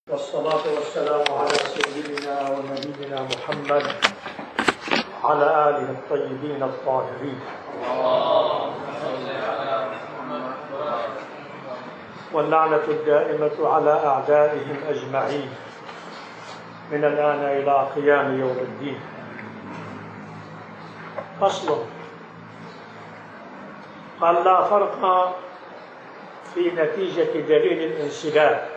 والصلاة والسلام على سيدنا ونبينا محمد على آله الطيبين الطاهرين، واللعنة الدائمة على أعدائهم أجمعين من الآن إلى قيام يوم الدين. فصل. قال: لا فرق في نتيجة دليل الانسداد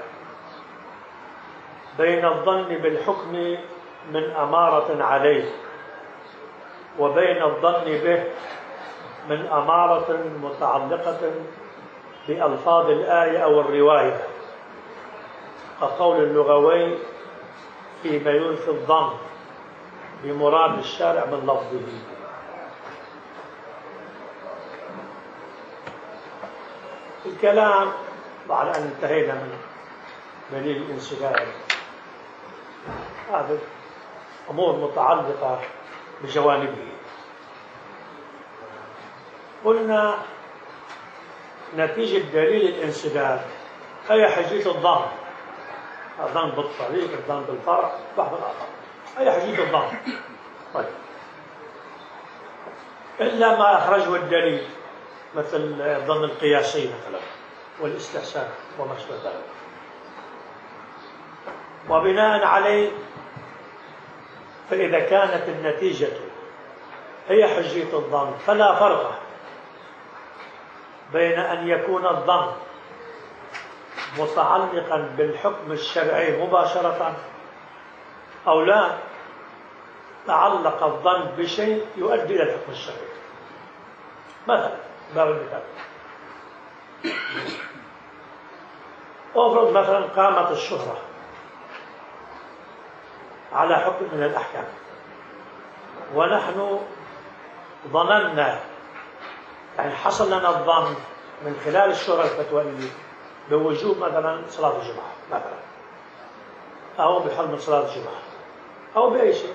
بين الظن بالحكم من أمارة عليه وبين الظن به من أمارة متعلقة بألفاظ الآية أو الرواية، كقول اللغوي فيما ينفي الظن بمراد الشارع من لفظه. الكلام بعد أن انتهينا من دليل الانسداد، هذه أمور متعلقة بجوانبه. قلنا نتيجة دليل الانسداد هي حجية الظن، الظن بالطريق، الظن بالفرع، بعض الآخر، هي حجية الظن. طيب، إلا ما أخرجه الدليل، مثل الظن القياسي مثلا والاستحسان وما شابه ذلك، وبناء عليه فإذا كانت النتيجة هي حجية الظن فلا فرق بين أن يكون الظن متعلقا بالحكم الشرعي مباشرة أو لا تعلق الظن بشيء يؤدي إلى الحكم الشرعي. مثلا باب المثال، أفرض مثلا قامت الشهرة على حكم من الأحكام، ونحن ظننا، يعني حصل لنا الظن من خلال الشهرة الفتوى بوجوب مثلا صلاة الجمعة مثلا، أو بحرمة صلاة الجمعة أو بأي شيء،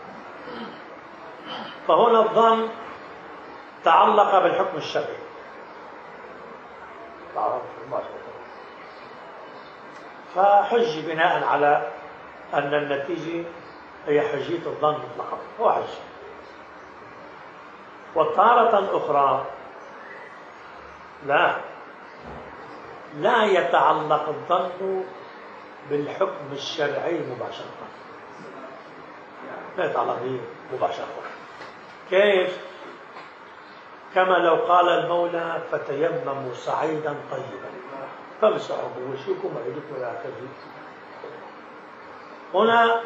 فهنا الظن تعلق بالحكم الشرعي، فحج بناء على أن النتيجة هي حجية الظن مطلقا، هو حج. وتارة أخرى لا يتعلق الظن بالحكم الشرعي مباشرة، لا يتعلق به مباشرة. كيف؟ كما لو قال المولى: فتيمموا صعيدا طيبا فامسحوا بوجوهكم وأيديكم إلى آخره. هنا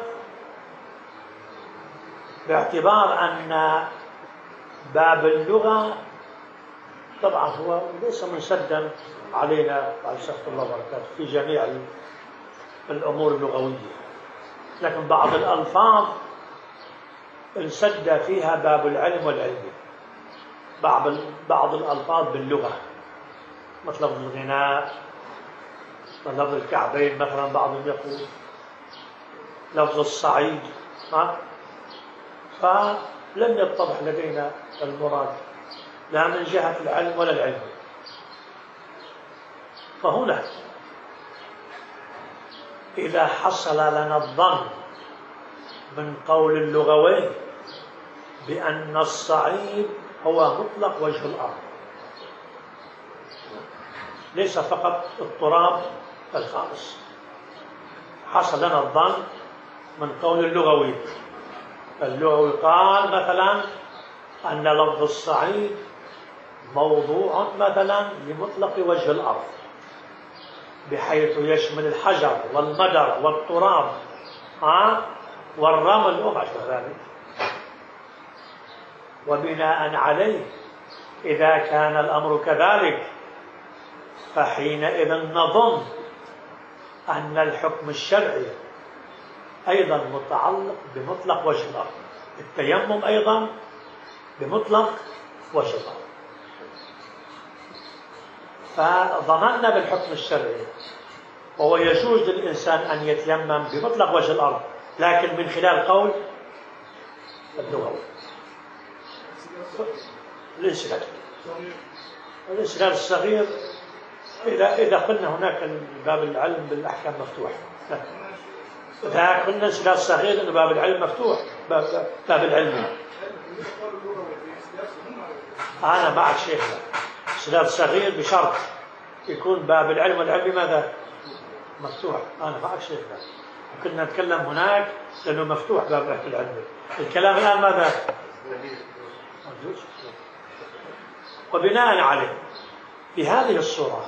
باعتبار أن باب اللغة طبعا هو ليس منسدا علينا على شرط الله وبركاته في جميع الأمور اللغوية، لكن بعض الألفاظ انسد فيها باب العلم والعلم. بعض الألفاظ باللغة مثل لفظ الغناء، لفظ الكعبين مثلا، بعضهم يقول لفظ الصعيد، فلم يتضح لدينا المراد لا من جهة العلم ولا العلم. فهنا إذا حصل لنا الظن من قول اللغوي بأن الصعيد هو مطلق وجه الأرض، ليس فقط التراب الخالص، حصل لنا الظن من قول اللغوي قال مثلا أن لفظ الصعيد موضوع مثلا لمطلق وجه الأرض، بحيث يشمل الحجر والمدر والتراب والرمل وما شابه ذلك. وبناء عليه إذا كان الأمر كذلك فحينئذ نظن أن الحكم الشرعي أيضا متعلق بمطلق وجه الأرض، التيمم أيضا بمطلق وجه الأرض. فظننا بالحكم الشرعي، وهو يجوز للإنسان أن يتيمم بمطلق وجه الأرض، لكن من خلال قول اللغوي الانسداد الصغير. إذا قلنا هناك باب العلم بالأحكام مفتوح، إذا قلنا انسداد صغير إنه باب العلم مفتوح، باب العلم. أنا معك شيخنا، انسداد صغير بشرط يكون باب العلم والعلم ماذا؟ مفتوح. أنا معك شيخنا، كنا نتكلم هناك لأنه مفتوح باب العلم. الكلام الآن ماذا؟ وبناء عليه في هذه الصورة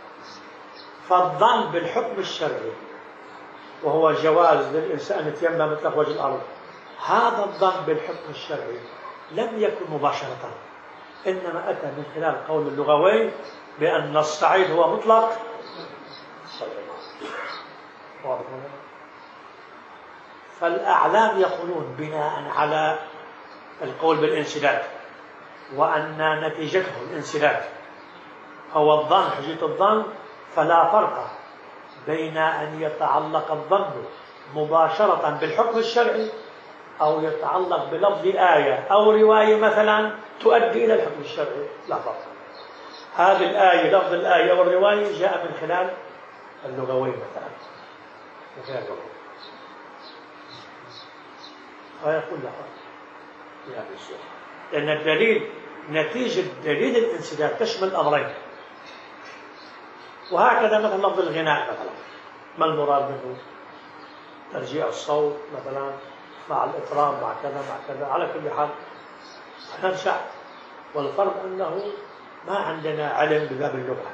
فالظن بالحكم الشرعي وهو جواز للإنسان أن يتيمم مطلق وجه الأرض، هذا الظن بالحكم الشرعي لم يكن مباشرة، إنما أتى من خلال قول اللغوي بأن الصعيد هو مطلق. فالأعلام يقولون بناء على القول بالانسداد وأن نتيجته الانسداد هو الظن، حجية الظن، فلا فرق بين أن يتعلق الظن مباشرة بالحكم الشرعي أو يتعلق بلفظ آية أو رواية مثلا تؤدي إلى الحكم الشرعي، لا فرق. هذه الآية، لفظ الآية أو الرواية جاء من خلال اللغوي مثلا، من خلال اللغوي. فيقول لا فرق في هذه الصورة، لأن الدليل نتيجة دليل الانسداد تشمل الأمرين. وهكذا مثلا لفظ الغناء مثلا، ما المراد منه؟ ترجيع الصوت مثلا مع الإطراب مع كذا مع كذا، على كل حال نرجع. والفرق أنه ما عندنا علم بباب اللغة،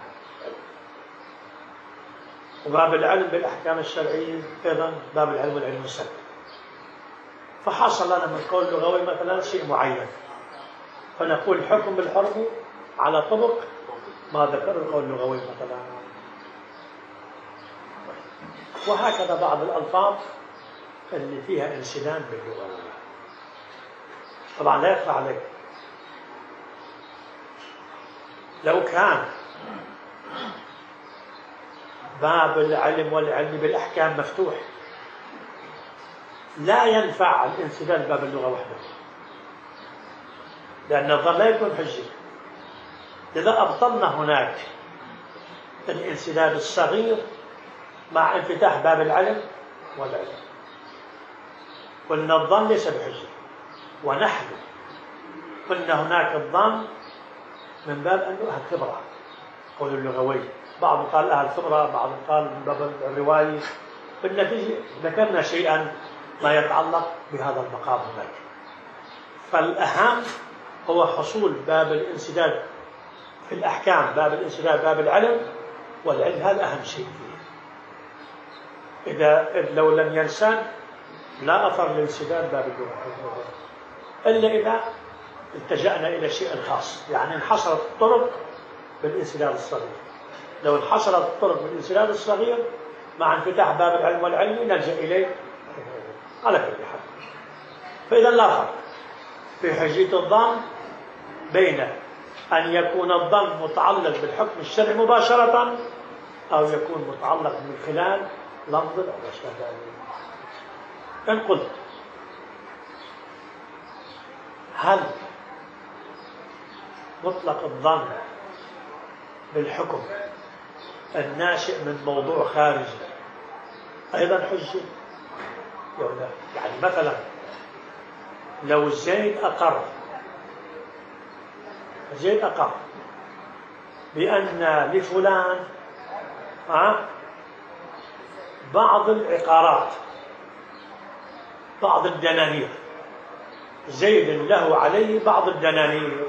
وباب العلم بالأحكام الشرعية أيضا باب العلم والعلم السلبي. فحصل لنا من قول لغوي مثلا شيء معين، فنقول الحكم بالحرمة على طبق ما ذكر القول اللغوي مثلا. وهكذا بعض الألفاظ اللي فيها انسداد باللغة. طبعا لا يخفى عليك لو كان باب العلم والعلم بالأحكام مفتوح لا ينفع الانسداد باب اللغة وحده، لأن الظن لا يكون حجة. لذا أبطلنا هناك الانسداد الصغير مع انفتاح باب العلم والعلم، قلنا الظن ليس بحجة. ونحن قلنا هناك الظن من باب أنه أهل خبرة، قول اللغوي، بعض قال أهل خبرة، بعض قال من باب الرواية. بالنتيجة ذكرنا شيئا ما يتعلق بهذا المقام هناك. فالأهم هو حصول باب الانسداد في الأحكام، باب الانسداد باب العلم والعلم، هذا أهم شيء فيه. إذا لو لم ينسد لا أثر لانسداد باب اللغة، إلا إذا التجأنا إلى شيء خاص، يعني انحصرت الطرق بالانسداد الصغير. لو انحصرت الطرق بالانسداد الصغير مع انفتاح باب العلم والعلم نلجأ إليه على كل حال. فإذا لا فرق في حجية الظن بين أن يكون الظن متعلق بالحكم الشرعي مباشرة أو يكون متعلق من خلال لفظ أو أشياء ثانية. إن قلت هل مطلق الظن بالحكم الناشئ من موضوع خارجي أيضا حجة؟ يعني مثلا لو زيد أقر بأن لفلان بعض العقارات، بعض الدنانير، زيد له عليه بعض الدنانير،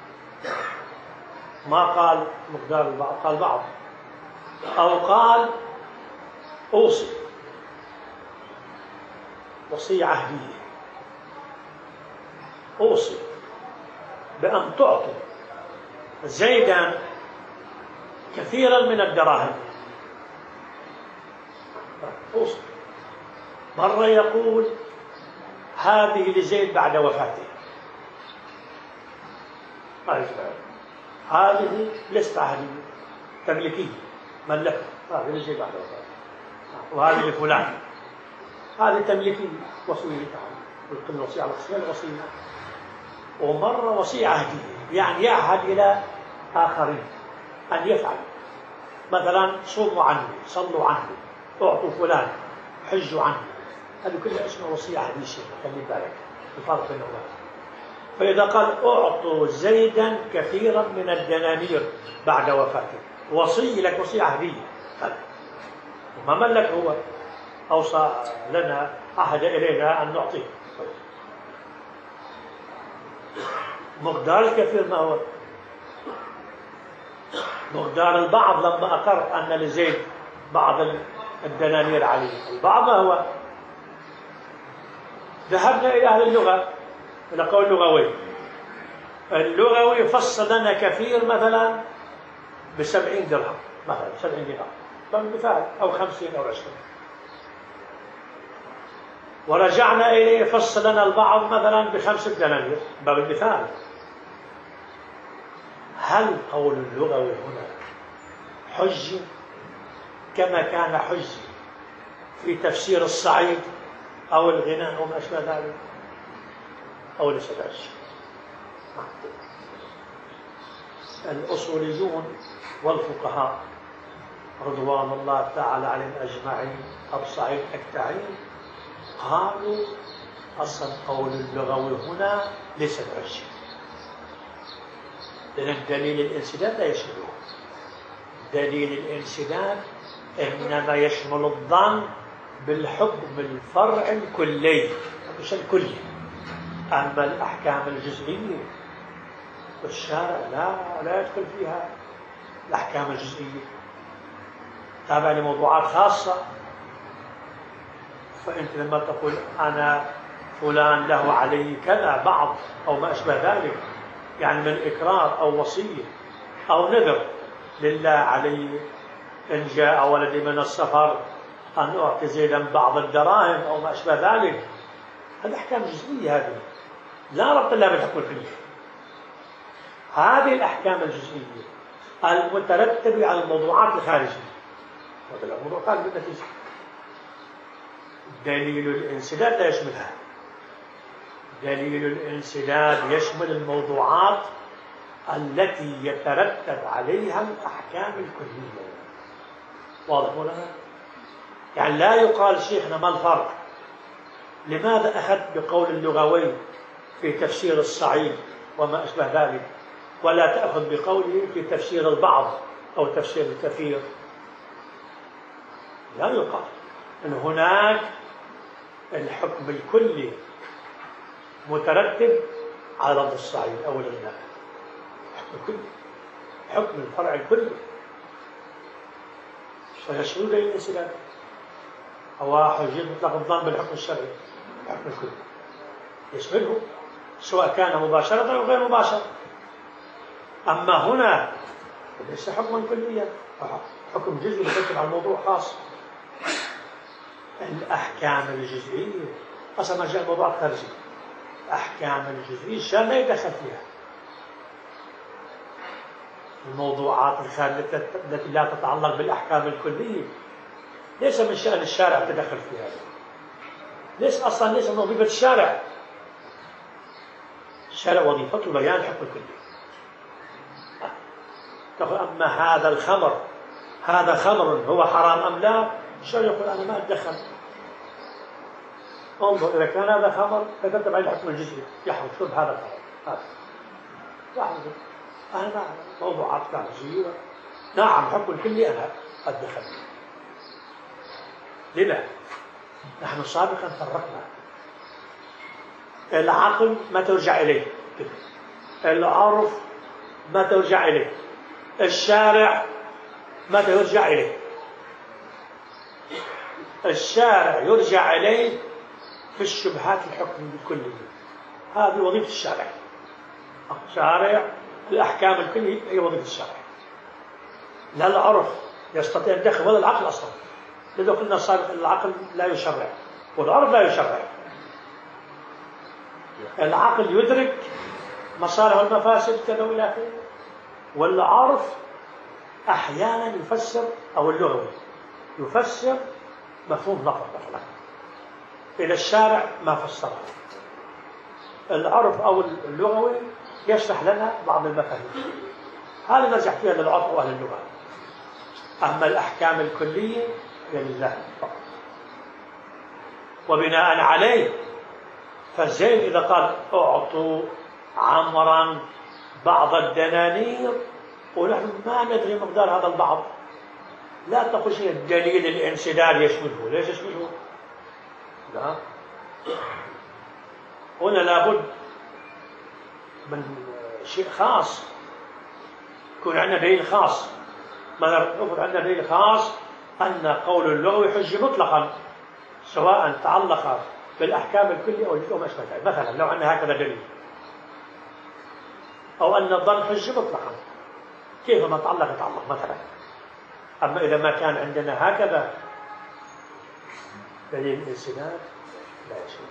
ما قال مقدار البعض، قال بعض، أو قال أوصي وصية عهدية، أوصي بأن تعطي زيدا كثيرا من الدراهم. أوصي مرة يقول هذه لزيد بعد وفاته، هذه لست عهدية تملكية ملكة، هذه لزيد بعد وفاته، وهذه لفلان هذه تملكية وصية، قلت الوصية على قسمين الوصية. ومرة وصية عهدية، يعني يعهد إلى آخرين أن يفعل، مثلا صوموا عني، صلوا عني، أعطوا فلان حجوا عنه، هذه كلها اسمها وصية حديثة، خلي بالك الفرق بينهما. فإذا قال أعطوا زيدا كثيرا من الدنانير بعد وفاته، وصي لك وصية عهدية، وما ملك هو، أوصى لنا، عهد إلينا أن نعطيه. مقدار الكثير ما هو؟ مقدار البعض لما أقر أن لزيد بعض الدنانير عليه، البعض ما هو؟ ذهبنا إلى أهل اللغة، إلى قول اللغوي. اللغوي فصل لنا كثير مثلا ب70 درهم مثلا، 70 درهم مثال، أو 50 أو 20. ورجعنا إليه فصل لنا البعض مثلا ب5 دنانير، باب المثال. هل قول اللغوي هنا حج كما كان حج في تفسير الصعيد أو الغناء أو ما أشبه ذلك، أو ليس ذلك؟ الأصوليون والفقهاء رضوان الله تعالى عليهم أجمعين، الصعيد التعيين، قالوا أصل قول اللغوي هنا ليس بحج، لأن دليل الانسداد لا يشمله. دليل الانسداد إنما يشمل الظن بالحكم الفرع الكلي مش الكلي. أما الأحكام الجزئية والشارع لا يدخل فيها الأحكام الجزئية، تابع لموضوعات خاصة. فأنت لما تقول أنا فلان له علي كذا بعض أو ما أشبه ذلك، يعني من إقرار أو وصية أو نذر لله علي إن جاء ولدي من السفر أن أعطي زيدا بعض الدراهم أو ما أشبه ذلك، هذه أحكام جزئية، هذه لا ربط لها بالحكم الكلي. هذه الأحكام الجزئية المترتبة على الموضوعات الخارجية، هذا الموضوع خارج بالنتيجة. دليل الانسداد لا يشملها. دليل الانسداد يشمل الموضوعات التي يترتب عليها الأحكام الكلية. واضح مولانا؟ يعني لا يقال شيخنا ما الفرق؟ لماذا أخذت بقول اللغوي في تفسير الصعيد وما أشبه ذلك، ولا تأخذ بقوله في تفسير البعض أو تفسير الكثير؟ لا يقال أن هناك الحكم الكلي مترتب على لفظ الصعيد أو الغناء، حكم الكلي، حكم الفرع الكلي، فيشمل الانسداد. هو حجية مطلق الظن بالحكم الشرعي، الحكم الكلي يشمله سواء كان مباشرة أو غير مباشرة. أما هنا ليس حكما كليا، حكم جزئي يرتب على الموضوع خاص. الأحكام الجزئية أصلا ما جاء الموضوع خارجي، الأحكام الجزئية الشارع لا يدخل فيها. الموضوعات الخارجية التي لا تتعلق بالأحكام الكلية ليس من شأن الشارع التدخل فيها، ليس من وظيفة الشارع. الشارع وظيفته بيان الحكم الكلي. أما هذا الخمر، هذا خمر هو حرام أم لا؟ الشارع يقول أنا ما أتدخل. انظر إذا كان هذا خمر فتتبع عليه الحكم الجزئي، يحرم شرب هذا الخمر، هذا يحرم. أنا ما موضوعات خارجية، نعم حكم الكلي أنا أتدخل. لما؟ نحن سابقا فرقنا العقل ما ترجع إليه، العرف ما ترجع إليه، الشارع ما يرجع إليه. الشارع يرجع إليه في الشبهات الحكم الكلية، هذه وظيفة الشارع. الشارع الأحكام الكلية هي وظيفة الشارع، لا العرف يستطيع أن يدخل ولا العقل أصلا. لذا قلنا سابقا العقل لا يشرع والعرف لا يشرع. العقل يدرك مصالح والمفاسد كذا وإلى آخره، والعرف أحيانا يفسر، أو اللغوي يفسر مفهوم لفظ مثلا إلى الشارع ما فسره. العرف أو اللغوي يشرح لنا بعض المفاهيم، هذا نرجع فيها للعرف وأهل اللغة. أما الأحكام الكلية هي لله فقط. وبناء عليه فزيد إذا قال أعطوا عمرا بعض الدنانير ونحن ما ندري مقدار هذا البعض، لا تقل شيء الدليل الانسداد يشمله. ليش يشمله؟ لا، هنا لابد من شيء خاص، يكون عندنا دليل خاص. مثلا نفرض عندنا دليل خاص أن قول اللغوي حجة مطلقا سواء تعلق بالأحكام الكلية أو الجزئية. مثلا لو عندنا هكذا دليل، أو أن الظن حجة مطلقا كيفما تعلق مثلا. أما إذا ما كان عندنا هكذا دليل الانسداد لا يشمل.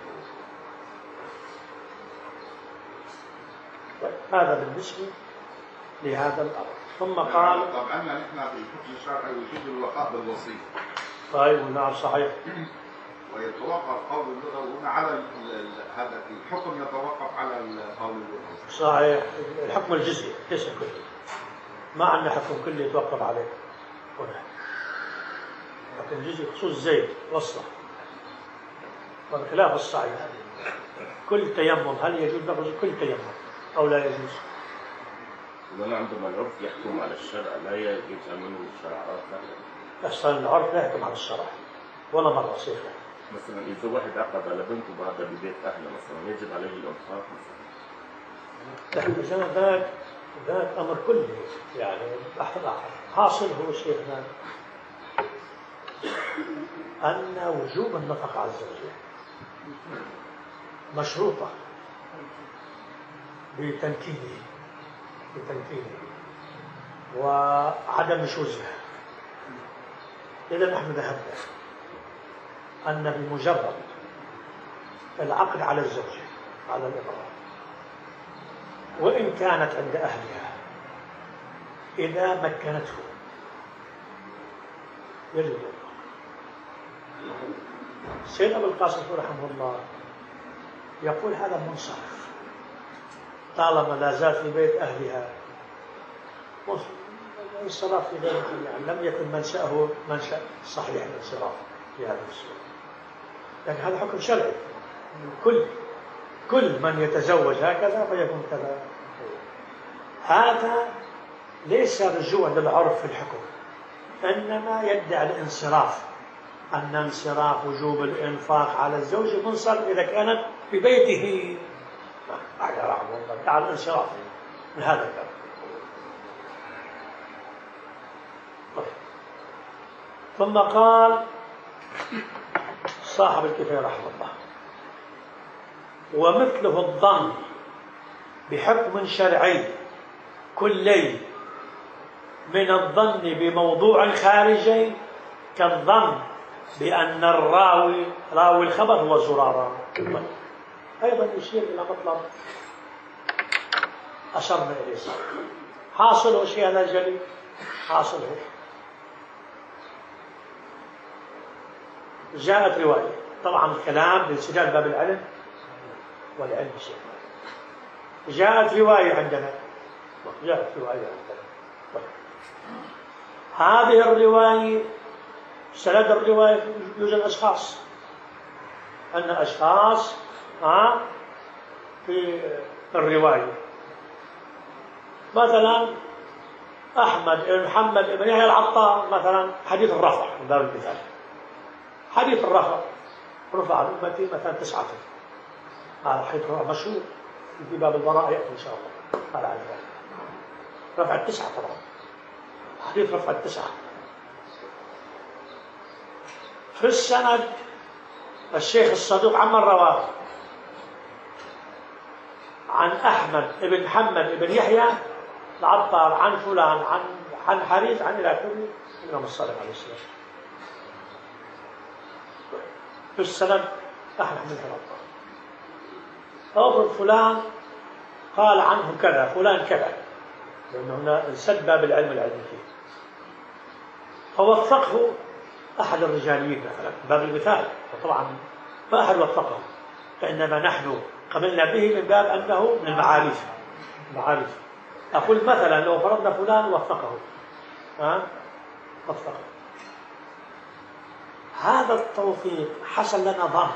طيب هذا بالنسبة لهذا الأمر. ثم قال طبعا نحن في الحكم الشرعي وجود الوفاء بالوصية. طيب نعم صحيح. ويتوقف قول اللغة هنا على هذا الحكم، يتوقف على قول اللغة. صحيح، الحكم الجزئي ليس الكلي. ما عندنا حكم كلي يتوقف عليه هنا. حكم جزئي خصوص زيد وصله. والخلاف الصعيد كل تيمم هل يجوز لفظ كل تيمم أو لا يجوز؟ وأنا عندما العرف يحكم على الشرع لا يجوز منه الشرع لا. أصلا العرف لا يحكم على الشرع ولا مرة صيغة. مثلا إذا واحد عقد على بنته بعد ببيت أهله مثلا يجب عليه الإنفاق مثلا. ذاك أمر كلي يعني أحد حاصل هو شيخنا أن وجوب النفقة على الزوجة مشروطة بتمكينه وعدم نشوزها. إذا نحن ذهبنا أن بمجرد العقد على الزوجة على الإمرأة وإن كانت عند أهلها إذا مكنته يجب الإنفاق. السيد أبو القاسم رحمه الله يقول هذا منصرف طالما لا زال في بيت أهلها. الانصراف في ذلك يعني لم يكن منشأه منشأ صحيح الانصراف في هذا السؤال، لكن هذا حكم شرعي. كل من يتزوج هكذا فيكون كذا. هذا ليس رجوع للعرف في الحكم، إنما يدعي الانصراف، أن انصراف وجوب الإنفاق على الزوج منصرف إذا كانت في بيته. على الانصراف من هذا الكلام. ثم قال صاحب الكفاية رحمه الله ومثله الظن بحكم شرعي كلي من الظن بموضوع خارجي كالظن بأن راوي الخبر هو زرارة. أيضا يشير إلى مطلب أشرنا إليه. حاصله شيء هذا جليل، حاصله جاءت رواية. طبعا الكلام بانسداد باب العلم والعلم شيء. جاءت رواية عندنا هذه الرواية سند الرواية يوجد أشخاص أن أشخاص في الرواية مثلا أحمد بن محمد بن يحيى العطار مثلا حديث الرفع من باب المثال. حديث الرفع رفع الأمة مثلا 9. هذا حديث مشهور في باب البراء يأتي إن شاء الله. هذا رفع 9 طبعا، حديث رفع 9. في السند الشيخ الصدوق عمن رواه عن أحمد بن محمد بن يحيى العطار عن فلان عن حريث عن إلى آخره الإمام الصادق عليه السلام. في السند أحمد بن العطار أو فلان قال عنه كذا فلان كذا، لأنه هنا سد باب العلم العلمي فيه. فوثقه أحد الرجاليين مثلا باب المثال، وطبعا ما أحد وثقه، فإنما نحن قبلنا به من باب أنه من المعارف. أقول مثلا لو فرضنا فلان وثقه وثقه هذا التوثيق حصل لنا ظن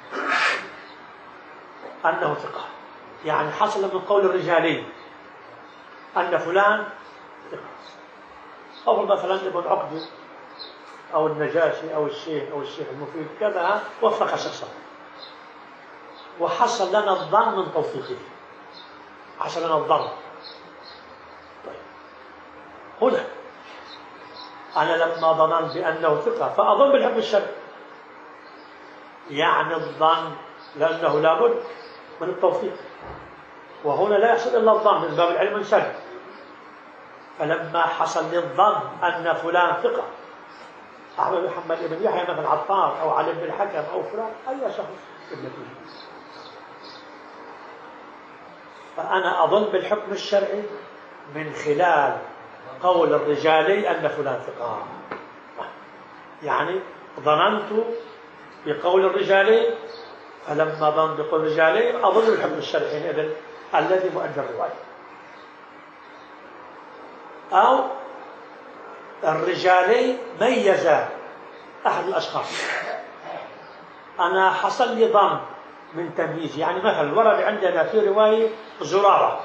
أنه ثقة، يعني حصل من قول الرجالي أن فلان ثقة. أو مثلا ابن عقدة أو النجاشي أو الشيخ المفيد كذا وفق شخصا، وحصل لنا الظن من توثيقه، حصل لنا الظن. طيب هنا أنا لما ظننت بأنه ثقة فأظن بالحكم الشرعي، يعني الظن لأنه لابد من التوثيق، وهنا لا يحصل إلا الظن من باب العلم الشرعي. فلما حصل لي الظن أن فلان ثقة، أحمد محمد بن يحيى مثلا عطار أو علي بن الحكم أو فلان أي شخص بالنتيجة، فأنا أظن بالحكم الشرعي من خلال قول الرجالي أن فلان ثقة. يعني ظننت بقول الرجالي، فلما ظن بقول الرجالي أظن بالحكم الشرعي حينئذ الذي مؤدى الرواية. أو الرجالي ميز أحد الأشخاص، أنا حصل لي ظن من تمييز، يعني مثلا ورد عندنا في رواية زرارة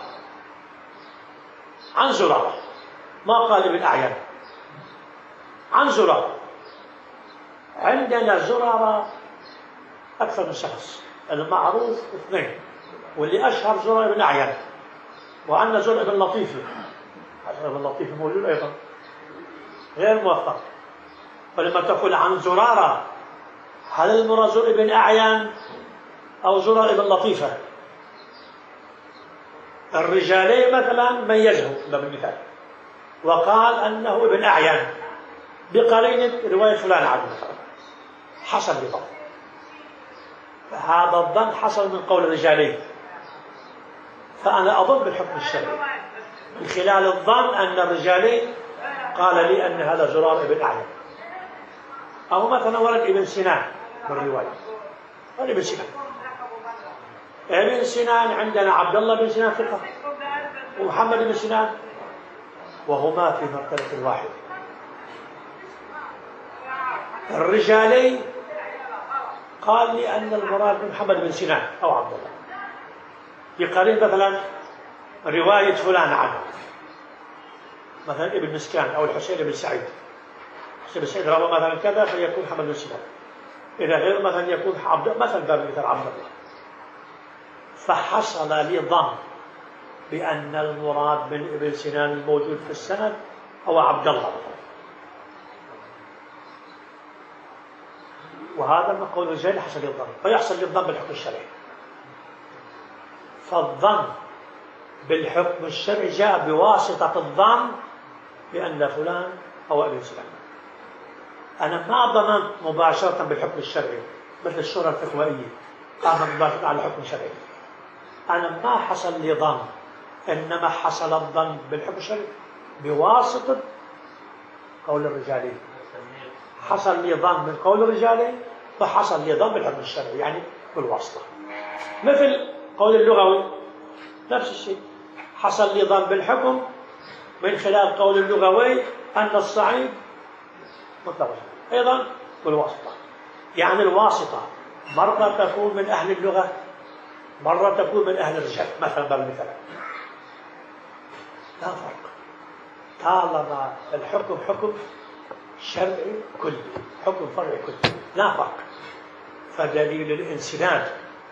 عن زرارة، ما قال ابن أعين عن زرارة. عندنا زرارة أكثر من شخص، المعروف اثنين واللي أشهر زرارة بن أعين، وعندنا زرارة بن لطيفة، بن لطيفة موجود أيضا غير موثق. فلما تقول عن زرارة هل المراد زرارة بن أعين أو زرارة بن لطيفة؟ الرجالي مثلا ميزه بالمثال وقال أنه ابن أعين بقرينة رواية فلان عنه مثلا، حصل بظن. فهذا الظن حصل من قول الرجالي، فأنا أظن بالحكم الشرعي من خلال الظن أن الرجالي قال لي أن هذا زرار ابن أعين. أو مثلا ورد ابن سنان بالرواية، ابن سنان ابن سنان عندنا عبد الله بن سنان ثقة ومحمد بن سنان، وهما في مرتبة واحدة. الرجالي قال لي أن المراد من محمد بن سنان أو عبد الله بقرين مثلا رواية فلان عنه، مثلا ابن مسكان أو الحسين بن سعيد، حسين بن سعيد روى مثلا كذا فيكون محمد بن سنان، إذا غير مثلا يكون مثلا باب مثل عبد الله. فحصل لي ظن بأن المراد من ابن سنان الموجود في السند هو عبد الله، وهذا من قول الرجال حصل لي الظن، فيحصل لي الظن بالحكم الشرعي. فالظن بالحكم الشرعي جاء بواسطة الظن بأن فلان هو ابن سنان. أنا ما ظننت مباشرة بالحكم الشرعي مثل الشورى الفتوائية قامت مباشرة على الحكم الشرعي، أنا ما حصل لي ظن، إنما حصل الظن بالحكم الشرعي بواسطة قول الرجالي. حصل لي ظن من قول الرجالي فحصل لي ظن بالحكم الشرعي، يعني بالواسطة. مثل قول اللغوي نفس الشيء، حصل لي ظن بالحكم من خلال قول اللغوي أن الصعيد مطلق، أيضا بالواسطة. يعني الواسطة مرة تكون من أهل اللغة، مرة تكون من أهل الرجال، مثلا بالمثال. لا فرق طالما الحكم حكم شرعي كلي، حكم فرعي كلي، لا فرق. فدليل الانسداد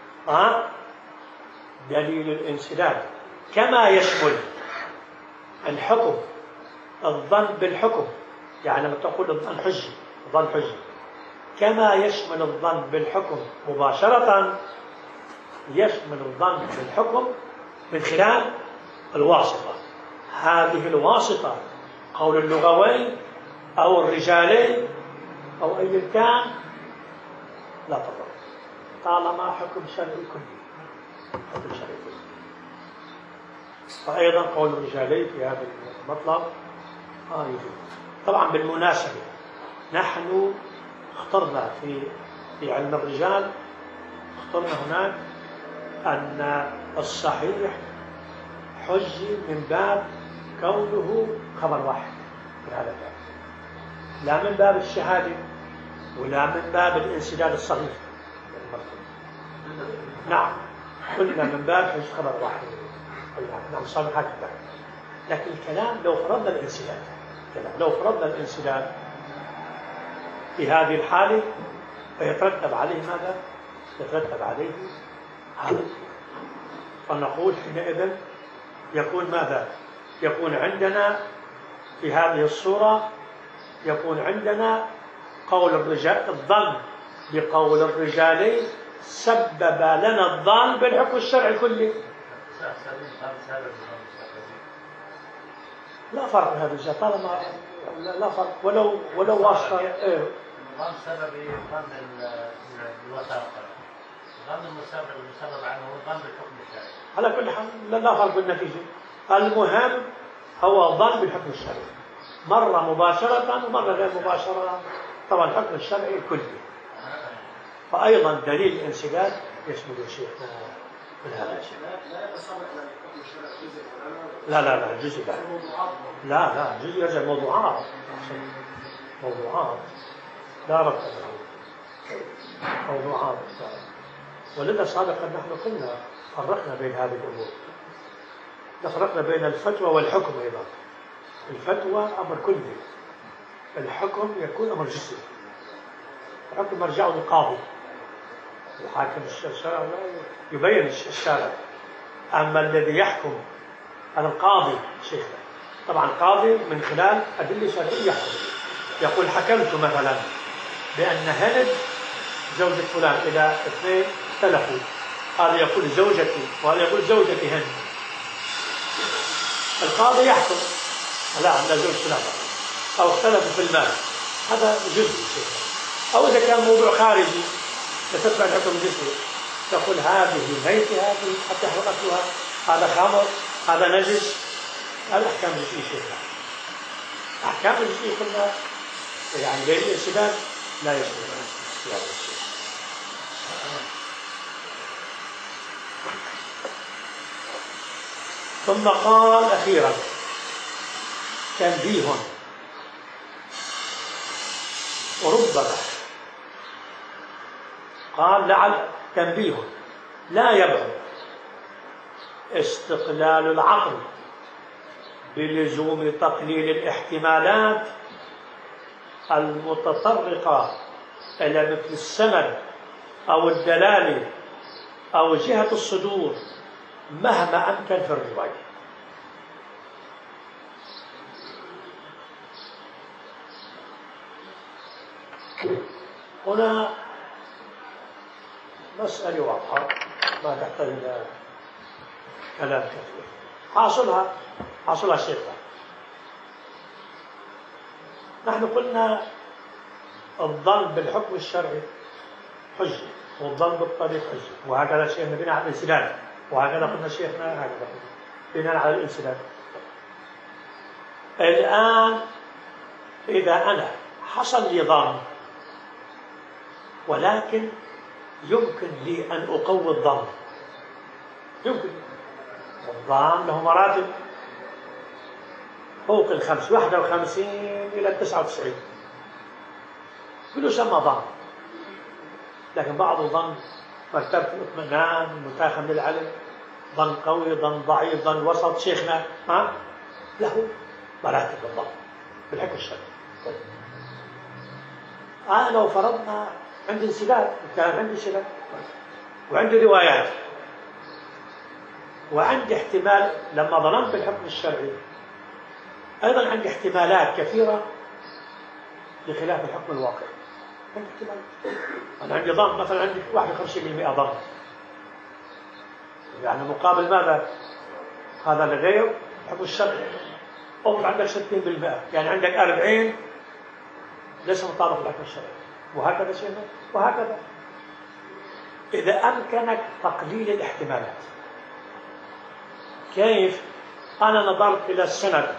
دليل الانسداد كما يشمل الحكم الظن بالحكم، يعني لما تقول الظن حجي، الظن حجي كما يشمل الظن بالحكم مباشرة، يشمل الظن بالحكم من خلال الواسطة. هذه الواسطة قول اللغوي أو الرجالي أو أي كان لا تضر، طالما حكم شرعي كلي، حكم شرعي كلي. فأيضا قول الرجالي في هذا المطلب يجب. طبعا بالمناسبة نحن اخترنا في علم الرجال، اخترنا هناك أن الصحيح حجي من باب كونه خبر واحد في هذا الباب، لا من باب الشهادة ولا من باب الانسداد الصغير. نعم، قلنا من باب حجة خبر واحد. نعم صار هكذا. لكن الكلام لو فرضنا الانسداد، في هذه الحالة فيترتب عليه ماذا؟ يترتب عليه هذا. فنقول حينئذ يكون ماذا؟ يكون عندنا في هذه الصورة يكون عندنا قول الرجال، الظن بقول الرجالين سبب لنا الظن بالحكم الشرعي كله. لا فرق هذا الرجال طالما لا فرق ولو وصل. الظن سببي ظن الوثاقة، ظن المسبب عنه هو ظن بالحكم الشرعي. على كل حال لا فرق بالنتيجة. المهم هو ظن بالحكم الشرعي، مرة مباشرة ومرة غير مباشرة، طبعا الحكم الشرعي الكلي. فأيضا دليل الانسداد يشمل شيخنا من هذا الشيء. لا جزء لا جزء يرجع موضوعات لا ربط موضوعات. ولذا سابقا نحن قلنا فرقنا بين هذه الأمور، فرقنا بين الفتوى والحكم. أيضا الفتوى أمر كلي، الحكم يكون أمر جزئي. الحكم مرجعه للقاضي، الحاكم الشرع يبين الشارع. أما الذي يحكم على القاضي شيخنا، طبعا القاضي من خلال أدلة شرعية يحكم. يقول حكمت مثلا بأن هند زوجة فلان إلى 2 اختلفوا، هذا يقول زوجتي وهذا يقول زوجتي هند. القاضي يحكم لا أن زوج فلان أو اختلفوا في المال، هذا جزء شيخنا. أو إذا كان موضوع خارجي لتتبع الحكم الجزئي، تقول هذه ميتة، هذه حتى حرقتها، هذا خمر، هذا نجس. هذا أحكام الجزئية شيخنا. أحكام الجزئية قلنا يعني بين الانسداد لا يشمل هذا الشيء. ثم قال أخيرا تنبيه، وربما قال لعل تنبيه لا يبعد استقلال العقل بلزوم تقليل الاحتمالات المتطرقة إلى مثل السند أو الدلالة أو جهة الصدور مهما أمكن في الرواية. هنا مسألة واضحة ما تحتاج إلى كلام كثير. حاصلها شيخنا. نحن قلنا الظن بالحكم الشرعي حجة، والظن بالطريق حجة، وهكذا شيخنا بناء على الانسداد، وهكذا قلنا شيخنا هكذا بناء على الانسداد. الآن إذا أنا حصل لي ظن ولكن يمكن لي أن أقوي الظن، يمكن. الظن له مراتب فوق 51 إلى 99 كله يسمى ظن. لكن بعض ظن مرتبة الاطمئنان، متاخم للعلم، ظن قوي، ظن ضعيف، ظن وسط. شيخنا له مراتب الظن بالحكم الشرعي. أنا لو فرضنا عندي انسداد، كان عندي انسداد وعندي روايات وعندي احتمال، لما ظننت بالحكم الشرعي أيضا عندي احتمالات كثيرة بخلاف الحكم الواقعي. عندي احتمالات. أنا عندي ظن مثلا، عندي 51% ظن، يعني مقابل ماذا؟ هذا لغير الحكم الشرعي. أو عندك 60%، يعني عندك 40 ليس مطابق للحكم الشرعي، وهكذا شيئا وهكذا. إذا أمكنك تقليل الاحتمالات، كيف؟ أنا نظرت إلى السند،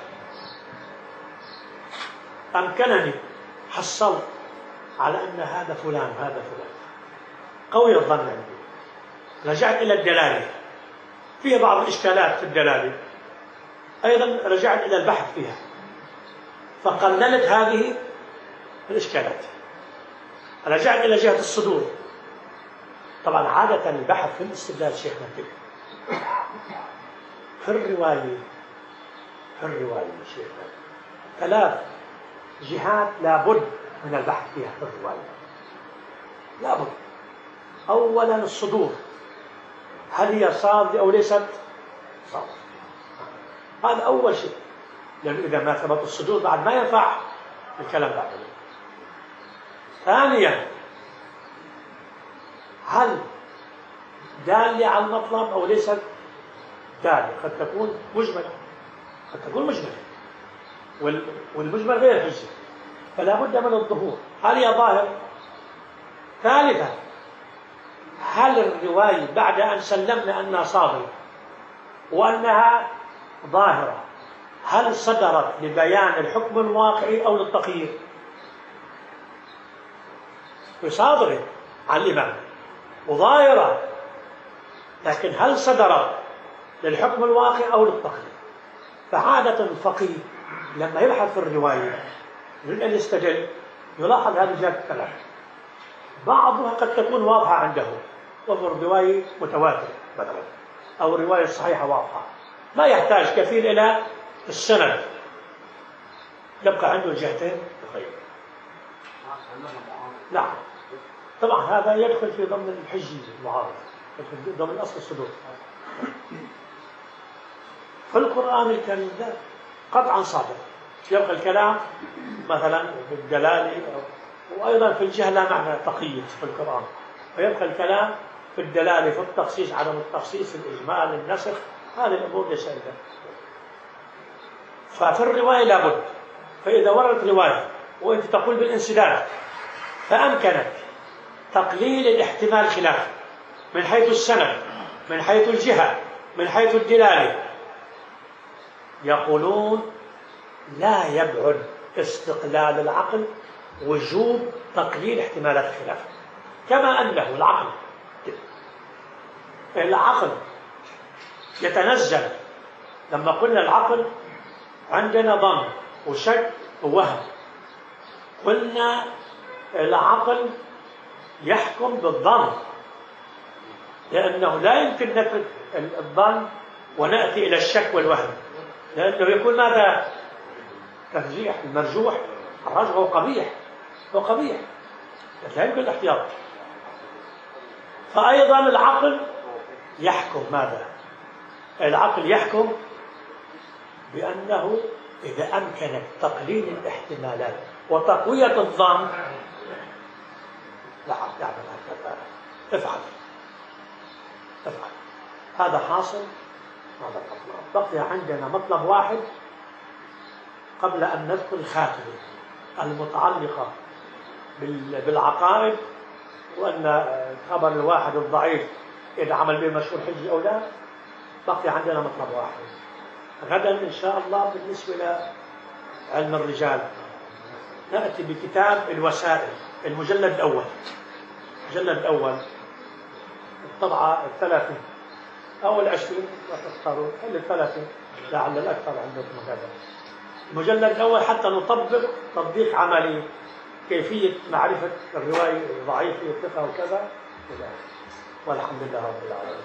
أمكنني حصلت على أن هذا فلان هذا فلان، قوي الظن عندي. رجعت إلى الدلالة، فيها بعض الإشكالات في الدلالة، أيضا رجعت إلى البحث فيها، فقللت هذه الإشكالات. رجعت إلى جهة الصدور. طبعا عادة البحث في الاستدلال شيخنا في الرواية شيخنا 3 جهات لابد من البحث فيها في الرواية، لابد. أولا الصدور، هل هي صادقة أو ليست صادقة؟ هذا أول شيء، لأنه إذا ما ثبت الصدور بعد ما ينفع الكلام بعد. ثانيا هل دالة على المطلب أو ليست دالة؟ قد تكون مجملة، والمجمل غير حجة، فلا بد من الظهور. هل هي ظاهر؟ ثالثا هل الرواية بعد أن سلمنا أنها صادرة وأنها ظاهرة هل صدرت لبيان الحكم الواقعي أو للتقييد؟ صادرة عن الإمام وظاهرة، لكن هل صدرت للحكم الواقعي أو للتقييد؟ فعادة الفقيه لما يبحث في الرواية يريد أن يستدل يلاحظ هذه الجهات الثلاث، بعضها قد تكون واضحة عنده وفي الرواية متواترة مثلا، أو الرواية الصحيحة واضحة ما يحتاج كثير إلى السند، يبقى عنده الجهتين بخير. نعم طبعا هذا يدخل في ضمن الحجة المعارضة، يدخل في ضمن أصل الصدور. في القرآن الكريم ذات قطعا صادق، يبقى الكلام مثلا في الدلالة وأيضا في الجهة لا معنى تقييد في القرآن، ويبقى الكلام في الدلالة، في التخصيص، عدم التخصيص، الإجمال، النسخ، هذه الأمور ليس عندنا. ففي الرواية لابد، فإذا وردت رواية وأنت تقول بالانسداد فأمكنك تقليل الاحتمال خلافه من حيث السند، من حيث الجهة، من حيث الدلالة، يقولون لا يبعد استقلال العقل وجوب تقليل احتمالات الخلاف، كما أنه العقل يتنزل. لما قلنا العقل عندنا ظن وشك ووهم، قلنا العقل يحكم بالظن، لأنه لا يمكن نترك الظن ونأتي إلى الشك والوهم، لأنه يكون ماذا؟ ترجيح. المرجوح الرجح هو قبيح، لا يمكن الاحتياط. فأيضا العقل يحكم ماذا؟ العقل يحكم بأنه إذا أمكنك تقليل الاحتمالات وتقوية الظن لا تعمل هكذا، افعل. هذا حاصل. هذا المطلب. بقي عندنا مطلب واحد قبل أن نذكر الخاتمة المتعلقة بالعقائد، وأن خبر الواحد الضعيف إذا عمل به مشهور حجي أو لا. بقي عندنا مطلب واحد غدا إن شاء الله بالنسبة لعلم الرجال، نأتي بكتاب الوسائل المجلد الأول الطبعة 30 أو 20 وتختاروا 30 لعل الأكثر عندكم هذا المجلد الأول، حتى نطبق تطبيق عملي كيفية معرفة الرواية ضعيفة الثقة وكذا. والحمد لله رب العالمين.